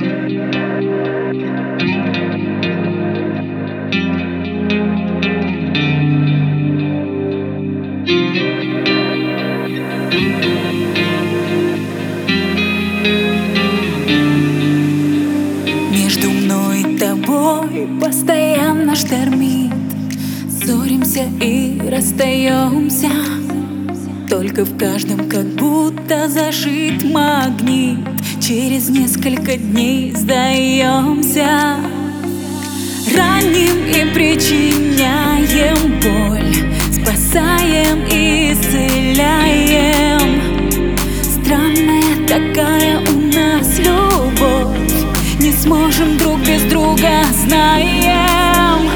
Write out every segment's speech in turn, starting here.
Между мной и тобой постоянно штормит. Ссоримся и расстаемся, только в каждом как будто зашит магнит. Через несколько дней сдаемся, раним и причиняем боль, спасаем и исцеляем. Странная такая у нас любовь, не сможем друг без друга, знаем.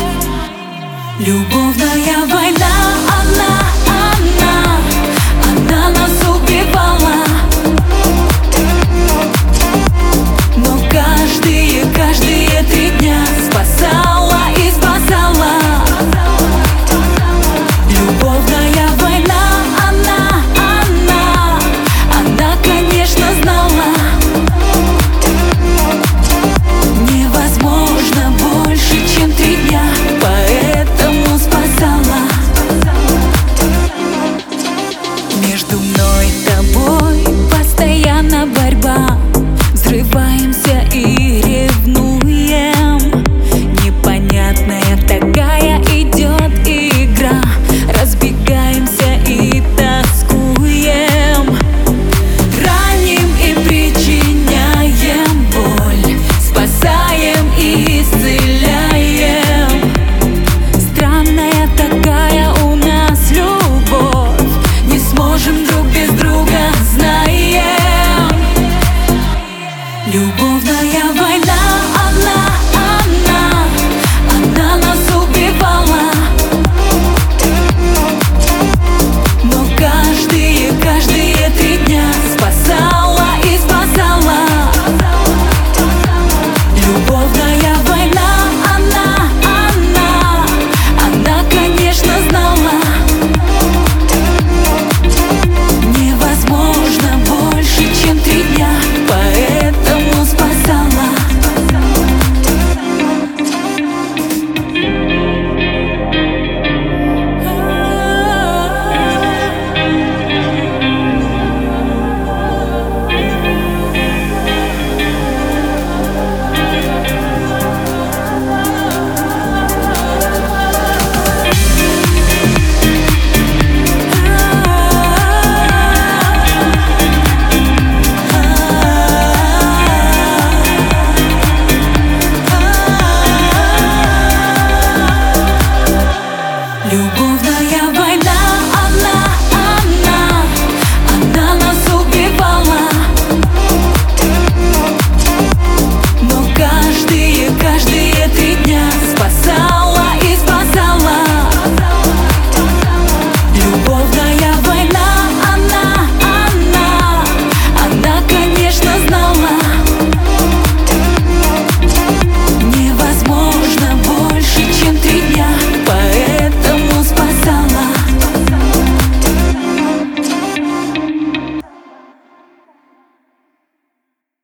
Любовная война, она нас убивала. Но каждые 3 дня спасала и спасала. Любовная война, она, конечно, знала. Невозможно больше, чем 3 дня, поэтому спасала. Между мной и тобой постоянно борьба. Взрываемся и ревнуем. Непонятная такая идет игра. Разбегаемся и тоскуем. Раним и причиняем боль, спасаем и исцеляем. Странная такая у нас любовь, не сможем друг без друга, знаем. Любовная война.